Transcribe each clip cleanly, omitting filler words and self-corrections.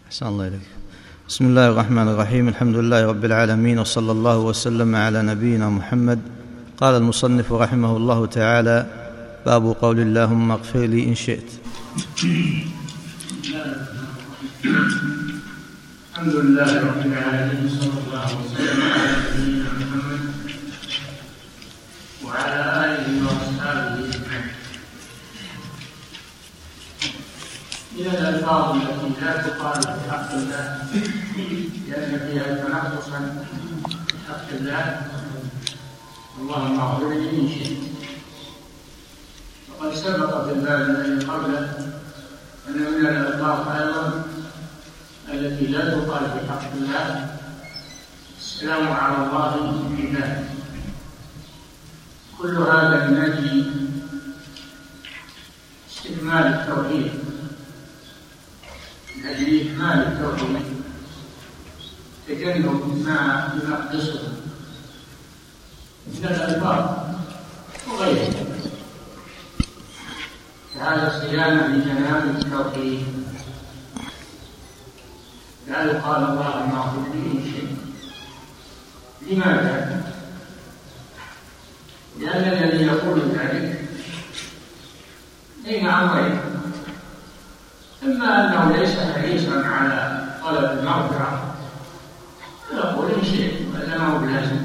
أحسن الله إليك. بسم الله الرحمن الرحيم. الحمد لله رب العالمين، وصلى الله وسلم على نبينا محمد. قال المصنف رحمه الله تعالى: باب قول اللهم اغفر لي إن شئت. الحمد لله رب العالمين، صلى الله وسلم على نبينا محمد وعلى آله وأصحابه أجمعين. من الألفاظ التي لا تقال في حق الله لأن فيها تنقصا في حق الله: اللهم اغفر لي إن شئت. وقد سبق في الباب الذي قبله أن من الألفاظ أيضا التي لا تقال في حق الله السلام على الله بعباده. كل هذا من أجل استكمال التوحيد، من أجل إكمال التوحيد، تجنب ما ينقصه من الألفاظ وغيره، كهذا الصيانة لجناب التوحيد. لا يقال اللهم اغفر لي إن شئت. لماذا؟ لأن الذي يقول ذلك بين أمرين: إما أنه ليس حريصا على طلب المغفرة فيقول إن شئت وإلا ما هو بلازم،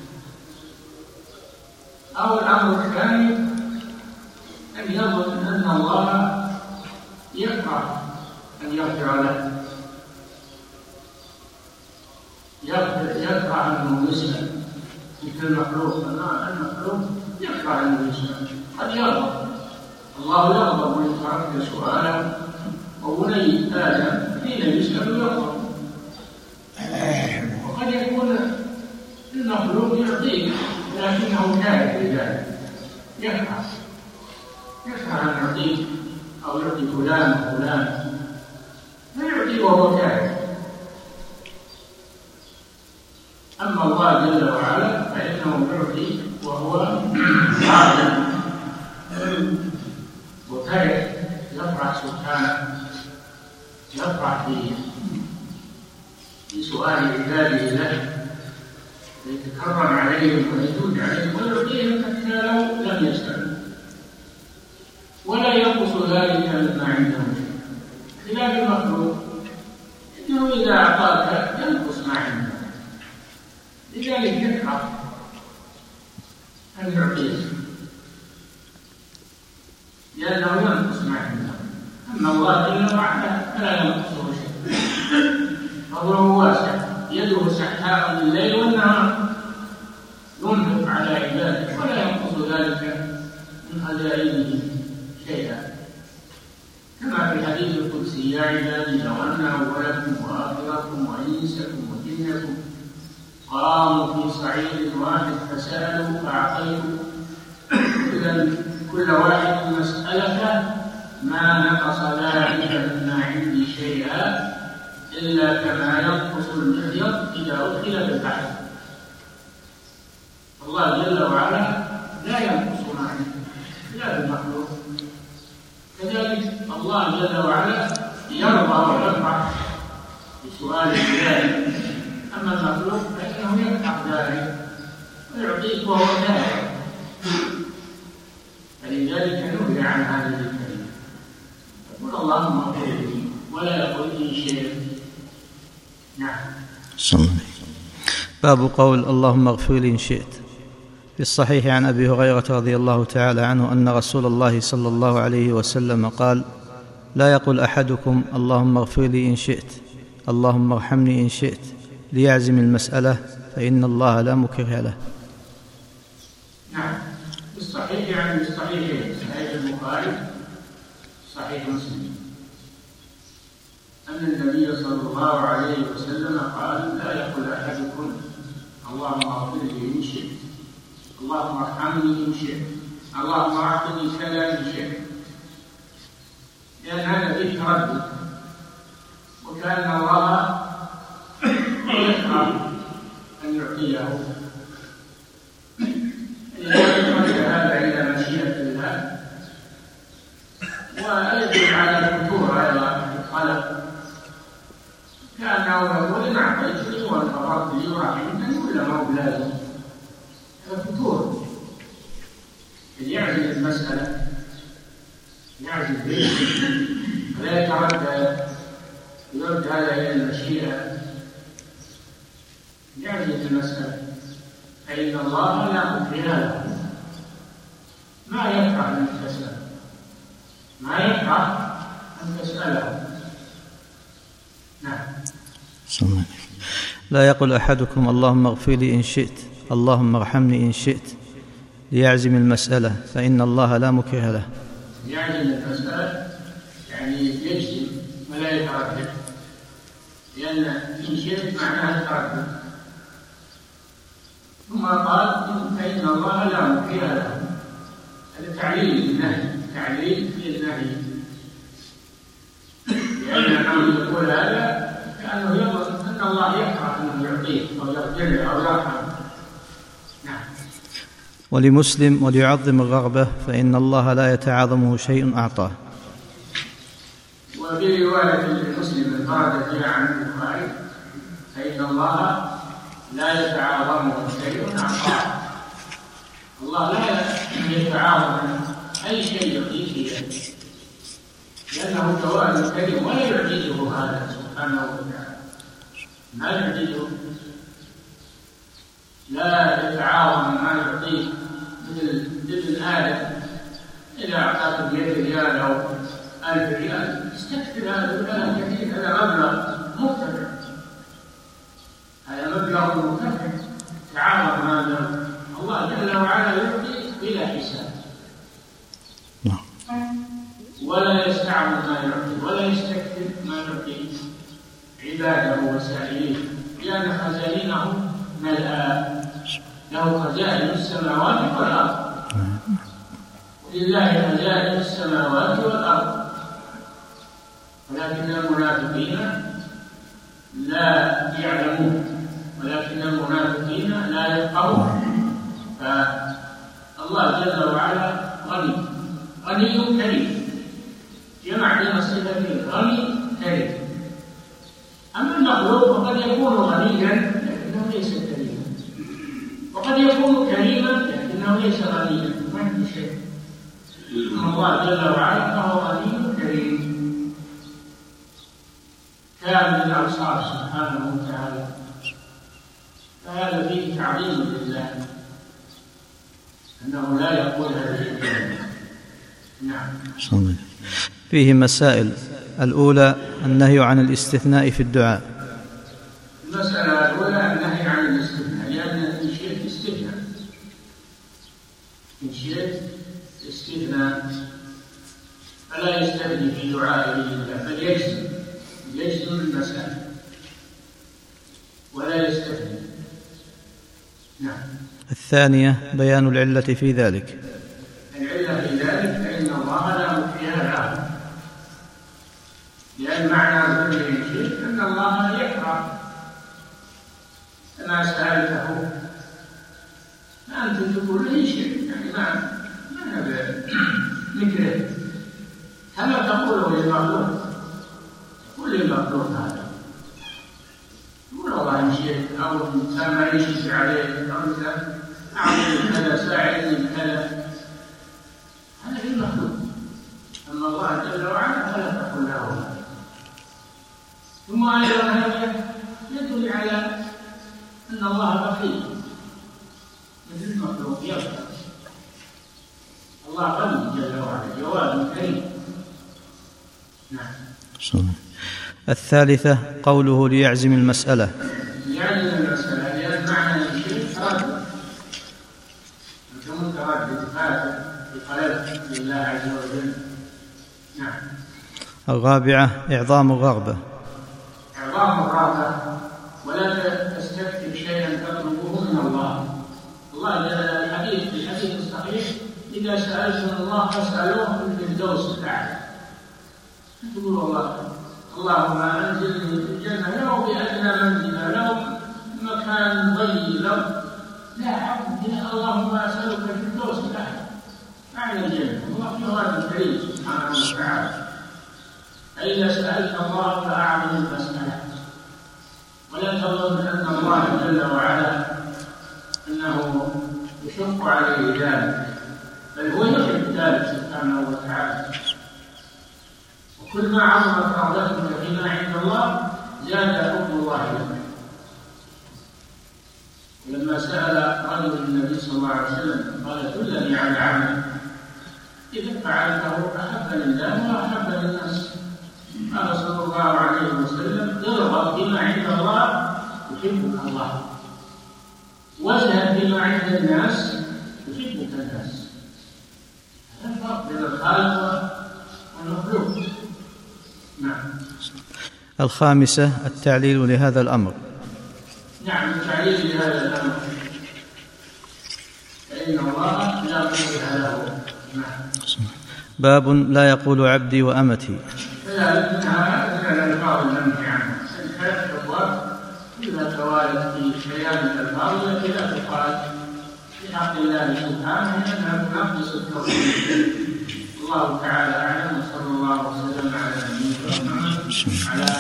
أو الأمر الثاني أن يظن أن الله يكره أن يغفر له، يكره أنه يسلم مثل المخلوق. المخلوق يكره أنه يسلم، قد يغضب، الله يغضب إن تركت سؤاله، وولي آدم حين يسلم يغضب. وقد يكون المخلوق يعطيك لكنه كاره لذلك، يكره أن يعطيك أو يعطي فلان وفلان، لا يعطي وهو كاره. أما الله جل وعلا فإنه يعطي وهو راضٍ وفرح، يفرح سبحانه، يفرح في سؤال عباده له، يتكرم عليهم ويجود عليهم ويعطيهم حتى لو لم يسألوا، ولا ينقص ذلك مما عندهم. خلاف المخلوق إنه إذا أعطاك ينقص ما عنده، لذلك يكره أن يعطيك لأنه ينقص ما عنده. أما الله جل وعلا فلا ينقصه شيء، فهو واسع، يده سحاء الليل والنهار، ينفق على عباده ولا ينقص ذلك من خزائنه شيئا، كما في الحديث القدسي: يا عبادي لو أن أولكم وآخركم وإنسكم وجنكم قاموا في صعيد واحد فسألوا فأعطيت كل واحد مسألته ما نقص ذلك مما عندي شيئا إلا كما ينقص المخيط إذا أدخل بالبحر. الله جل وعلا لا ينقص ما عنده، لا بالمخلوق. كذلك الله جل وعلا يرضى ويفرح بسؤال عباده، أما المخلوق فإنه يفرح ذلك ويعطيك وهو كاره. فلذلك نهي عن هذه الكلمة، يقول اللهم اغفر لي ولا يقول إن شئت. نعم. باب قول اللهم اغفر لي إن شئت. في الصحيح عن أبي هريرة رضي الله تعالى عنه أن رسول الله صلى الله عليه وسلم قال: لا يقل أحدكم اللهم اغفر لي إن شئت، اللهم ارحمني إن شئت، ليعزم المسألة، فإن الله لا مكره له. نعم. في الصحيح يعني الصحيحين، صحيح البخاري صحيح مسلم، أن النبي صلى الله عليه وسلم قال: لا يقل أحدكم اللهم اغفر لي إن شئت، اللهم ارحمني إن شئت، اللهم أعطني كذا إن شئت، لأن هذا فيه تردد، وكأن الله يكره أن يعطيه، لذلك هذا إلى مشيئة الله، ويدل على الفتور أيضا في الخلق لا يتردد يرد هذا إلى المشيئة يعجز المسألة، فإن الله لا مكره له، ما يكره أن تسأله، ما يكره أن تسأله. نعم. لا يقول أحدكم اللهم اغفر لي إن شئت، اللهم ارحمني إن شئت، ليعزم المسألة، فإن الله لا مكره له. يعزم المسألة يعني يجزم ولا يتردد، لأن إن شئت معناها التردد. ثم قال فإن الله لا مكره له، هذا تعليل للنهي، تعليل للنهي، لأن العبد يقول هذا كأنه يظن أن الله يكره أنه يعطيه أو يغفر له أو يرحمه. نعم. ولمسلم وليعظم الرغبة فإن الله لا يتعاظمه شيء أعطاه. وفي رواية لمسلم انفرد فيها عن البخاري فإن الله لا يتعاظمه شيء أعطاه. الله لا يتعاظم أي شيء يعطيه لأنه جواد كريم ولا يعجزه هذا سبحانه وتعالى، ما يعجزه، لا يتعاظم ما يعطيه. مثل آدم إذا أعطاك ب100 ريال أو 1000 ريال استكثر، هذا كلام كثير، هذا مبلغ مرتفع، هذا مبلغ مرتفع، تعاظم هذا. الله جل وعلا يعطي بلا حساب، ولا يستعمل ما يعطي ولا يستكثر ما يعطي عباده وسائليه، لأن خزائنه ملأى، له خزائن السماوات والأرض، لله خزائن السماوات والأرض، ولكن المنافقين لا يعلمون، ولكن المنافقين لا يفقهون. فالله جل وعلا غني، غني كريم، جمع بين الصفتين غني كريم. أما المخلوق فقد يكون غنيا لكنه ليس كريما، وقد يكون كريما لكنه ليس غنيا، ما في شيء. أما الله جل وعلا فهو غني كريم كامل الأبصار سبحانه وتعالى، فهذا فيه تعظيم لله أنه لا يقول هذا الشيء. نعم. فيه مسائل. الأولى النهي عن الاستثناء في الدعاء. المسألة الأولى النهي عن الاستثناء، لأن إن شئت استثناء، إن شئت استثناء، فلا يستثني في دعائه لله، بل يجزم المسألة ولا يستثني. نعم. الثانية بيان العلة في ذلك. العلة في ذلك فإن الله لا مكره له، لأن معنى كل شيء أن الله يكره كما سألته، فأنت تقول له شيء، يعني ما نكره كما تقوله للمخلوق، تقول للمخلوق هذا، تقول والله إن شئت، أو إنسان ما يشفع عليه، أو إنسان أعطني كذا، ساعدني بكذا، هذا للمخلوق. أما الله جل وعلا فلا تقل له. ثم أيضا هذا يدل على أن الله بخيل مثل المخلوق يبخل، الله غني جل وعلا جواد كريم. نعم. الثالثة قوله ليعزم المسألة. ليعزم المسألة لأن معنى الشيء تردد، أنت متردد فاتح بقلبك لله عز وجل. نعم. الرابعة إعظام الرغبة. إعظام الرغبة، ولا تستكثر شيئا تطلبه من الله. الله جل في الحديث الصحيح إذا سألتم الله فاسألوه في الفردوس الأعلى. تقول والله اللهم أنزلني في الجنة لو بأدنى منزل، لو مكان ضيق، لو لا عبد اللهم أسألك في الفردوس الأعلى أعلى الجنة. الله في هذا الكريم سبحانه وتعالى. فإذا سألت الله فأعظم المسألة، ولا تظن أن الله جل وعلا أنه يشق عليه ذلك، بل هو يحب ذلك سبحانه وتعالى. وكل ما عظمت رغبتك فيما عند الله زاد حب الله لك. لما سأل رجل النبي صلى الله عليه وسلم قال دلني على عمل إذا فعلته أحبني الله وأحبني الناس. قال صلى الله عليه وسلم ارغب بما عند الله يحبك الله، وازهد بما عند الناس يحبك الناس. هذا الفرق بين الخالق والمخلوق. نعم. الخامسة التعليل لهذا الأمر. نعم، التعليل لهذا الأمر فإن الله لا مشبه له. نعم. باب لا يقول عبدي وأمتي. كذلك منها الألفاظ المنهي عنها. الحديث الأبواب كلها توالت في بيان الألفاظ التي لا تقال في حق الله سبحانه لأنها تنقص التوحيد. الله تعالى أعلم، وصلى الله وسلم على نبينا محمد على